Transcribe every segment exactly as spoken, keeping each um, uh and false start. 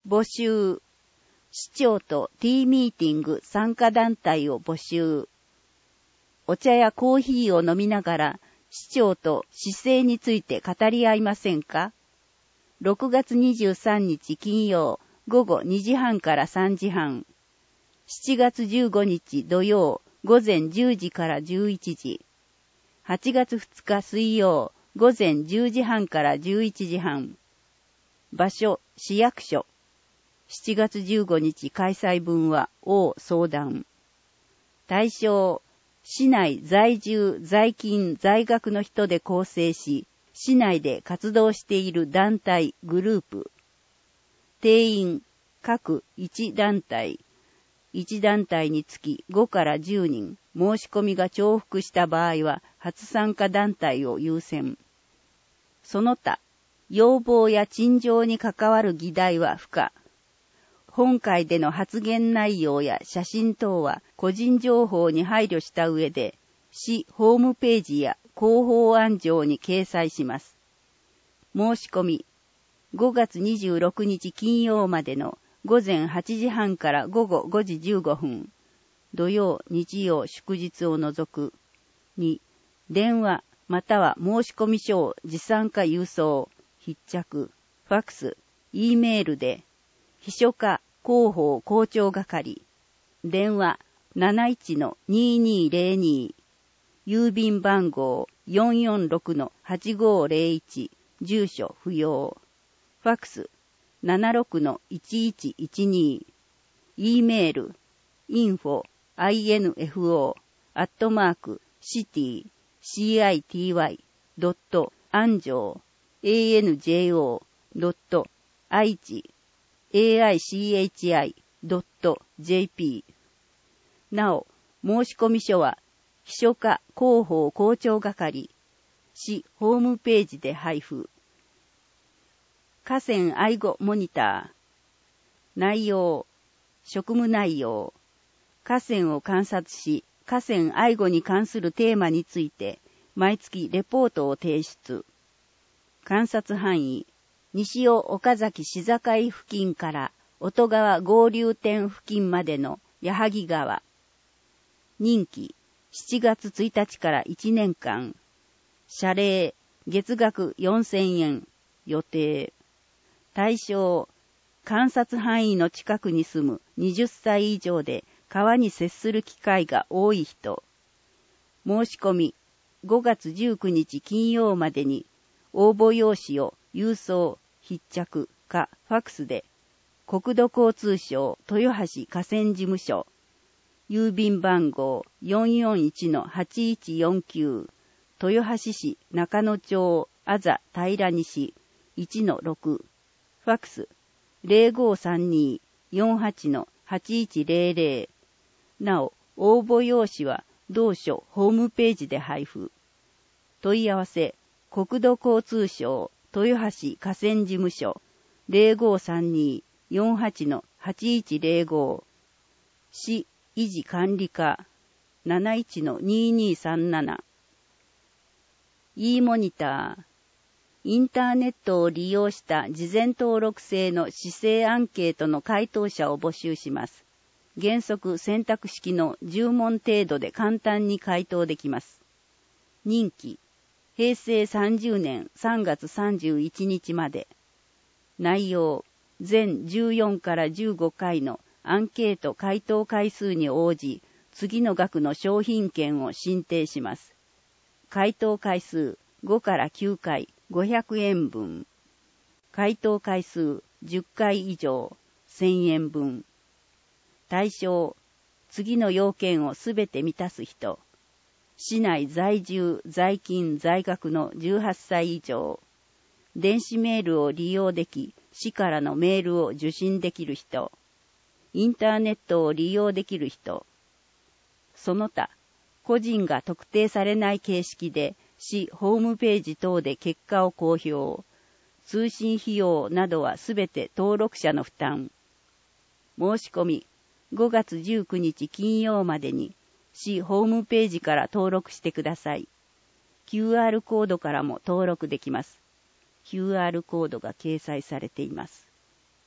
募集。市長と T ミーティング参加団体を募集。お茶やコーヒーを飲みながら市長と市政について語り合いませんか？ろくがつにじゅうさんにち金曜午後にじはんからさんじはん。しちがつじゅうごにち土曜午前じゅうじからじゅういちじ。はちがつふつか水曜午前じゅうじはんからじゅういちじはん。場所、市役所。しちがつじゅうごにち開催分は王相談。対象、市内在住、在勤、在学の人で構成し、市内で活動している団体、グループ。定員、各いち団体。いち団体につきごからじゅうにん、申し込みが重複した場合は初参加団体を優先。その他、要望や陳情に関わる議題は不可。本会での発言内容や写真等は個人情報に配慮した上で、市ホームページや広報案条に掲載します。申し込み、ごがつにじゅうろくにち金曜までのごぜんはちじはんから午後ごじじゅうごふん、土曜、日曜、祝日を除く。に、電話または申込書を持参か郵送、必着、ファックス、Eメールで、秘書課広報校長係、電話 なないちのにーにーぜろに、郵便番号 よんよんろくのはちごぜろいち、住所不要、ファックス ななろくのいちいちいちに、Eメール インフォ アットマーク シティ シーアイティーワイ ドット アンジョー アンジョー ドット アイチ エーアイシーエイチアイ ドット ジェーピー。なお、申込書は秘書課広報校長係、市ホームページで配布。河川愛護モニター。内容、職務内容。河川を観察し、河川愛護に関するテーマについて、毎月レポートを提出。観察範囲、西尾岡崎市境付近から音川合流点付近までの矢作川。任期、しちがつついたちからいちねんかん。謝礼、月額よんせんえん。予定。対象、観察範囲の近くに住むはたち以上で川に接する機会が多い人。申し込み、ごがつじゅうくにち金曜までに応募用紙を郵送、必着かファックスで、国土交通省豊橋河川事務所、郵便番号 よんよんいちのはちいちよんきゅう、豊橋市中野町あざ平西 いちのろく、ファックス ゼロごさんにーよんはちのはちいちゼロゼロ。なお、応募用紙は同所ホームページで配布。問い合わせ、国土交通省豊橋河川事務所 ゼロごさんにーよんはちのはちいちゼロご、市維持管理課 なないちのにーにーさんなな。e モニター、インターネットを利用した事前登録制の市政アンケートの回答者を募集します。原則選択式のじゅう問程度で簡単に回答できます。任期、へいせいさんじゅうねんさんがつさんじゅういちにちまで。内容、全じゅうよんからじゅうごかいのアンケート回答回数に応じ、次の額の商品券を申請します。回答回数ごからきゅうかい、ごひゃくえんぶん。回答回数じゅっかい以上、せんえんぶん。対象、次の要件をすべて満たす人。市内在住、在勤、在学のじゅうはっさい以上。電子メールを利用でき、市からのメールを受信できる人。インターネットを利用できる人。その他、個人が特定されない形式で、市ホームページ等で結果を公表。通信費用などはすべて登録者の負担。申し込み、ごがつじゅうくにち金曜までに、市ホームページから登録してください。キューアール コードからも登録できます。キューアール コードが掲載されています。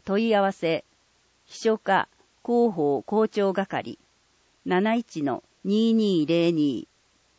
問い合わせ、秘書課広報校長係 なないちのにーにーぜろに。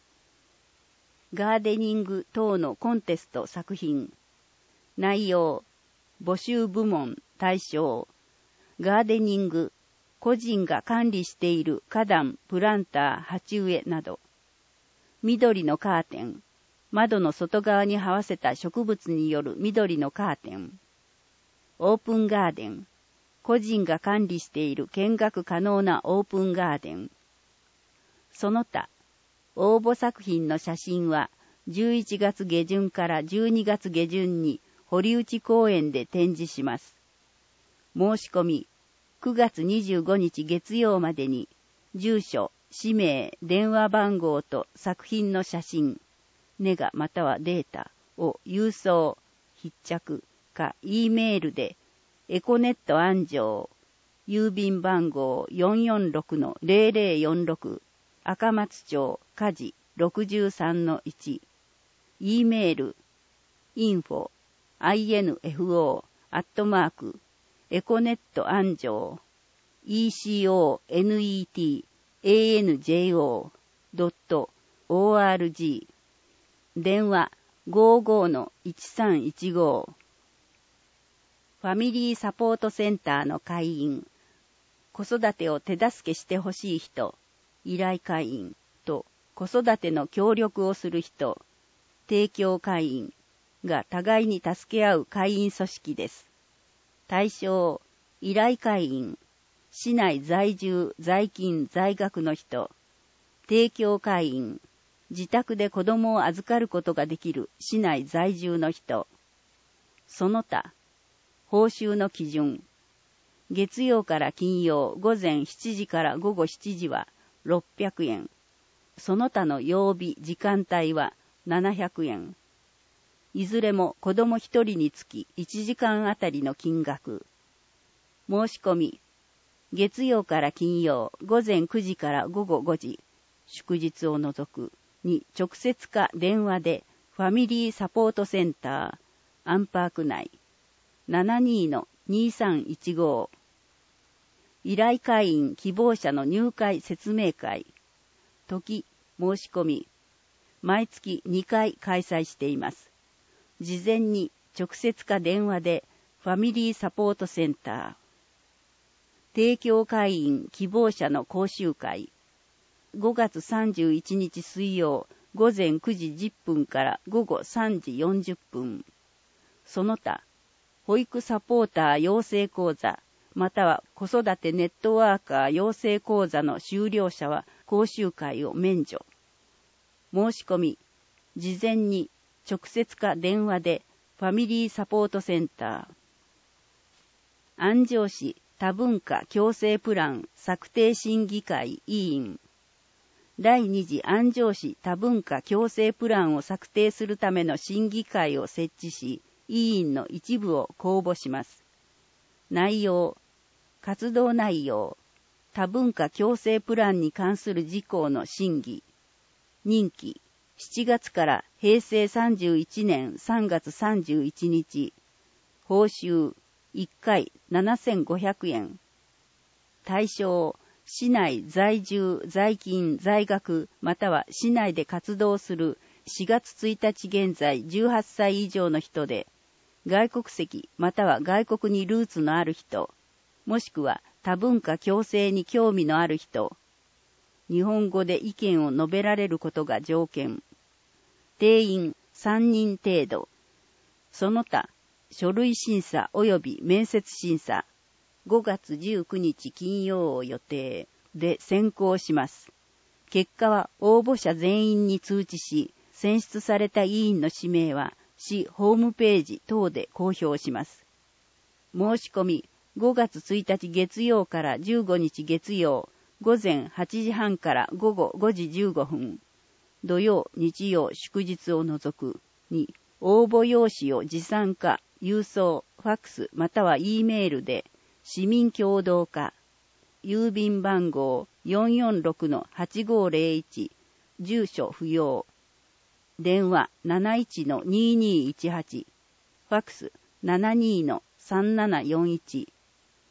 ガーデニング等のコンテスト作品。内容、募集部門対象、ガーデニング、個人が管理している花壇、プランター、鉢植えなど。緑のカーテン、窓の外側に這わせた植物による緑のカーテン。オープンガーデン、個人が管理している見学可能なオープンガーデン。その他、応募作品の写真はじゅういちがつげじゅんからじゅうにがつげじゅんに堀内公園で展示します。申し込み、くがつにじゅうごにち月曜までに、住所、氏名、電話番号と作品の写真、ネガまたはデータを郵送、必着か E メールで、エコネット安城、郵便番号 よんよんろくのぜろぜろよんろく、赤松町、加治 ろくじゅうさんのいち、E メール、info、info、アットマーク、エコネット安城、イーシーオーエヌイーティーエーエヌジェイオードットオーアールジー、電話 ごじゅうごのいちさんいちご。ファミリーサポートセンターの会員、子育てを手助けしてほしい人、依頼会員と子育ての協力をする人、提供会員が互いに助け合う会員組織です。対象、依頼会員、市内在住、在勤、在学の人、提供会員、自宅で子供を預かることができる市内在住の人、その他、報酬の基準、月曜から金曜午前しちじから午後しちじはろっぴゃくえん、その他の曜日、時間帯はななひゃくえん。いずれも子供ひとりにつきいちじかんあたりの金額。申し込み、月曜から金曜午前くじから午後ごじ、祝日を除くに直接か電話でファミリーサポートセンター、アンパーク内、ななにのにさんいちご。依頼会員希望者の入会説明会。時、申し込み。毎月にかい開催しています。事前に直接か電話でファミリーサポートセンター。提供会員希望者の講習会。ごがつさんじゅういちにち水曜午前くじじゅっぷんから午後さんじよんじゅっぷん。その他、保育サポーター養成講座、または子育てネットワーカー養成講座の修了者は講習会を免除。申し込み、事前に直接か電話でファミリーサポートセンター。安城市多文化共生プラン策定審議会委員。だいに次安城市多文化共生プランを策定するための審議会を設置し、委員の一部を公募します。内容、活動内容、多文化共生プランに関する事項の審議。任期、しちがつからへいせいさんじゅういちねんさんがつさんじゅういちにち。報酬、いっかいななせんごひゃくえん。対象、市内在住、在勤、在学、または市内で活動するしがつついたち現在じゅうはっさい以上の人で、外国籍または外国にルーツのある人、もしくは多文化共生に興味のある人、日本語で意見を述べられることが条件。定員さんにん程度。その他、書類審査及び面接審査、ごがつじゅうくにち金曜を予定で選考します。結果は応募者全員に通知し、選出された委員の氏名は市ホームページ等で公表します。申し込み、ごがつついたち月曜からじゅうごにち月曜、午前はちじはんから午後ごじじゅうごふん、土曜、日曜、祝日を除くに、応募用紙を持参か、郵送、ファックスまたは E メールで、市民協同課、郵便番号 よんよんろくのはちごぜろいち、住所不要、電話 なないちのにーにーいちはち、ファックス ななにーのさんななよんいち、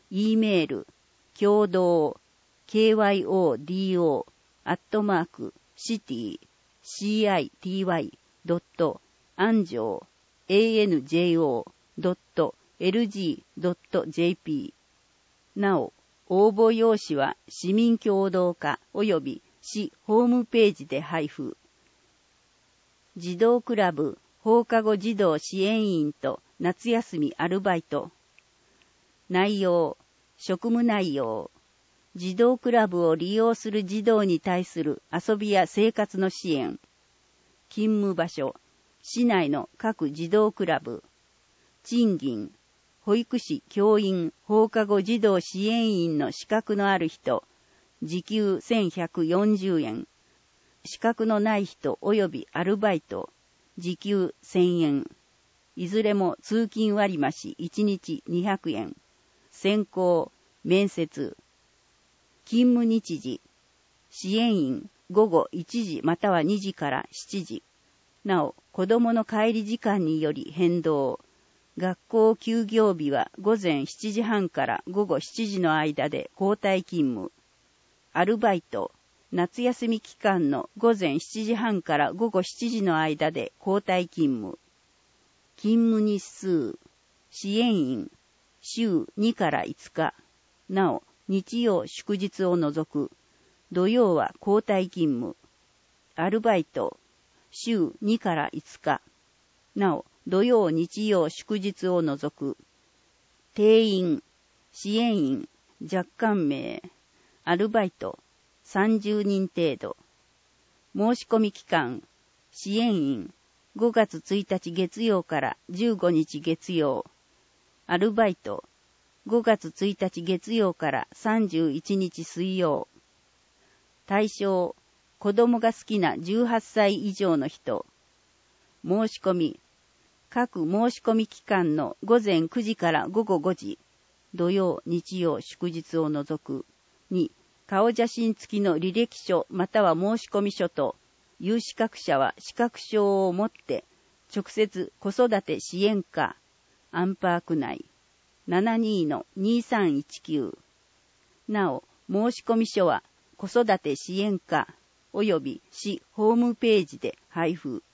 E メール、共同、ケーワイオーディーオー、アットマーク、シティ、シーアイティーワイ、ドット、アンジョー、エーエヌジェイオー、ドット、エルジー、ドット、ジェーピー。なお、応募用紙は市民共同課及び市ホームページで配布。児童クラブ放課後児童支援員と夏休みアルバイト。内容、職務内容。児童クラブを利用する児童に対する遊びや生活の支援。勤務場所、市内の各児童クラブ。賃金、保育士、教員、放課後児童支援員の資格のある人、時給せんひゃくよんじゅうえん。資格のない人及びアルバイト、時給せんえん。いずれも通勤割増いちにちにひゃくえん。選考、面接。勤務日時、支援員、午後いちじまたはにじからしちじ。なお、子供の帰り時間により変動。学校休業日は午前しちじはんから午後しちじの間で交代勤務。アルバイト、夏休み期間の午前しちじはんから午後しちじの間で交代勤務。勤務日数、支援員、週にからいつか。なお、日曜祝日を除く。土曜は交代勤務。アルバイト、週にからいつか。なお、土曜日曜祝日を除く。定員、支援員、若干名、アルバイト、さんじゅうにん程度。申し込み期間、支援員、ごがつついたち月曜からじゅうごにち月曜。アルバイト、ごがつついたち月曜からさんじゅういちにち水曜。対象、子供が好きなじゅうはっさい以上の人。申し込み、各申し込み期間の午前くじから午後ごじ。土曜、日曜、祝日を除く。に、顔写真付きの履歴書または申し込み書と、有資格者は資格証を持って、直接子育て支援課、アンパーク内、ななにーのにさんいちきゅう。なお、申し込み書は子育て支援課、及び市ホームページで配布。